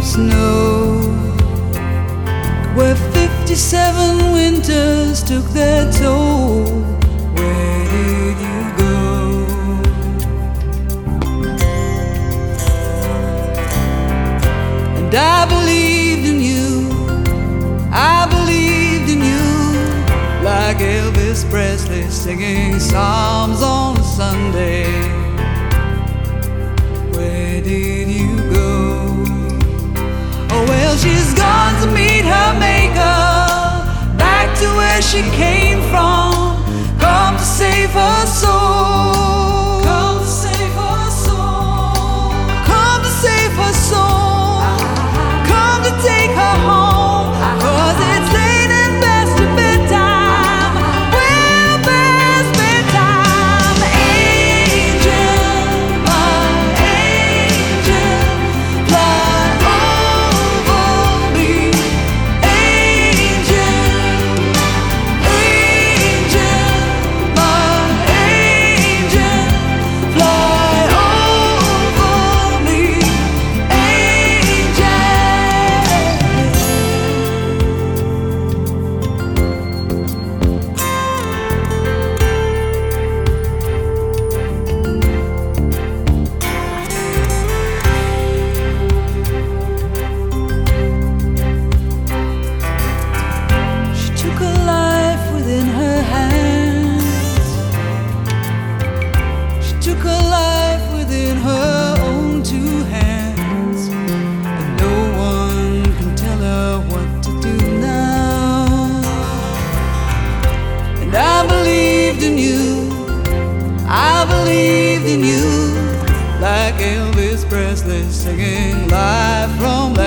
snow, where 57 winters took their toll. Where did you go? And I believed in you, I believed in you, like Elvis Presley singing psalms on a Sunday. Where did you go? Oh well, she's gone to meet her maker, back to where she came from, come to save her soul, come to save her soul, come to save her soul, come to take her home, 'cause it's late and past your bedtime, well past bedtime. Angel, my angel, fly over me. Angel, angel, my angel, fly over me. Angel. She took her life within her hands. She took her life within her own two hands, and no one can tell her what to do now. And I believed in you, I believed in you, like Elvis Presley singing live from